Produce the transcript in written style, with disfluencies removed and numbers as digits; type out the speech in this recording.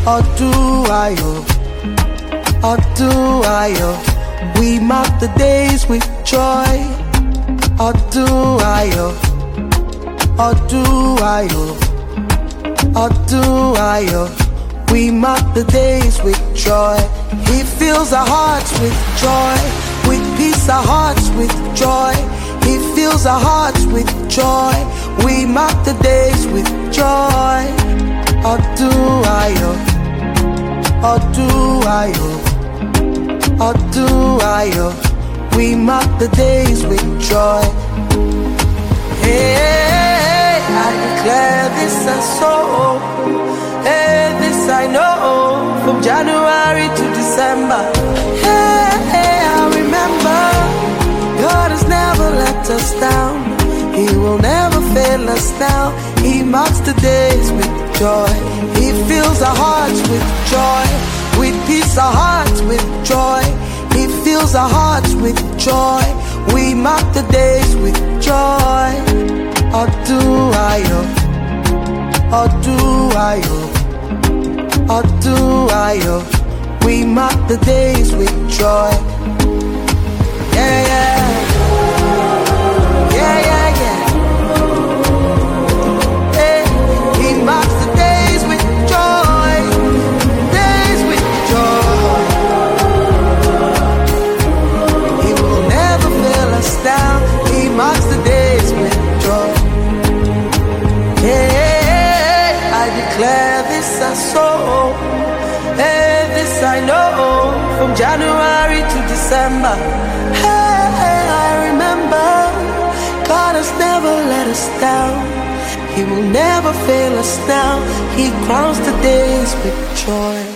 Oduayo, Oduayo. We mark the days with joy. Oduayo, Oduayo, Oduayo. We mark the days with joy. He fills our hearts with joy, with peace our hearts with joy. He fills our hearts with joy. We mark the days with joy. Oduayo, Oduayo, Oduayo. We mark the days with joy. Hey, I declare this and so. Hey, this I know. From January to December. Hey, I remember. God has never let us down. He will never fail us now. He marks the days with joy. He fills our hearts with joy, with peace our hearts with joy. He fills our hearts with joy. We mark the days with joy. Oduayo, Oduayo, Oduayo. We mark the days with joy. Yeah, yeah. Yeah, yeah, yeah. Hey, he marks the days with joy. Days with joy. He will never fail us down. He marks the days with joy. Hey, I declare this and so. Hey, this I know. From January to December. Hey, I remember. God has never let us down. He will never fail us now. He crowns the days with joy.